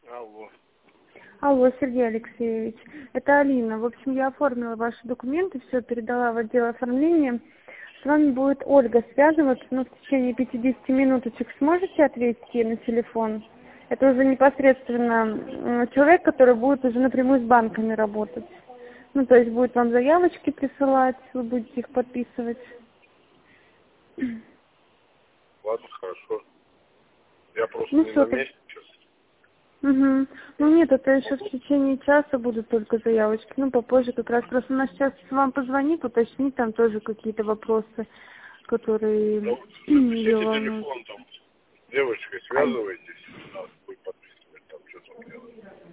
Алло. Алло, Сергей Алексеевич, это Алина. В общем, я оформила ваши документы, все передала в отдел оформления. С вами будет Ольга связываться, но в течение 50 минуточек сможете ответить ей на телефон? Это уже непосредственно человек, который будет уже напрямую с банками работать. Ну, то есть будет вам заявочки присылать, вы будете их подписывать. Ладно, хорошо. Я просто Ну, не все, на так. месте сейчас. Угу. Ну нет, это еще в течение часа будут только заявочки. Ну, попозже как раз. Просто она сейчас вам позвонит, уточнит там тоже какие-то вопросы, Да которые вот ее запишите волнуют. телефон там. С девочкой связывайтесь. Нас будет подписывать там что-то делать.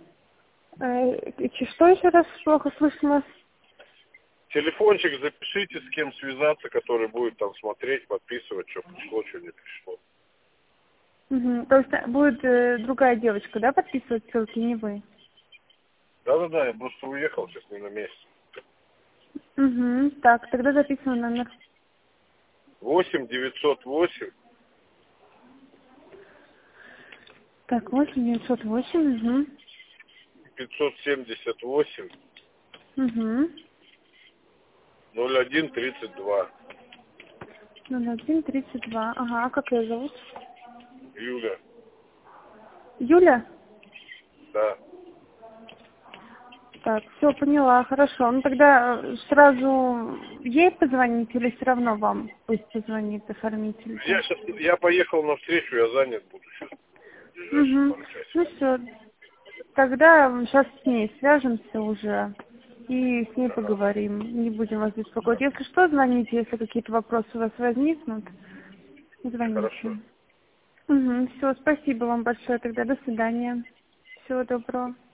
Что еще раз плохо слышно? Телефончик запишите, с кем связаться, который будет там смотреть, подписывать, что пришло, что не пришло. Угу. То есть будет другая девочка, да, подписывать ссылки, не вы? Да-да-да, я просто уехал, сейчас не на месте. Угу. Так, тогда записываю номер. 8-908. Так, 8-908, угу. 578. Угу. 01-32. 01-32. Ага, а как ее зовут? Юля. Юля? Да. Так, все, поняла, хорошо. Ну тогда сразу ей позвонить или все равно вам пусть позвонит оформитель-то? Я поехал на встречу, я занят буду сейчас. Ближайшие Угу. пару Ну часиков. все, тогда сейчас с ней свяжемся уже и с ней Ага. поговорим. Не будем вас беспокоить. Если что, звоните, если какие-то вопросы у вас возникнут, Хорошо. звоните. Угу. Все, спасибо вам большое тогда. До свидания. Всего доброго.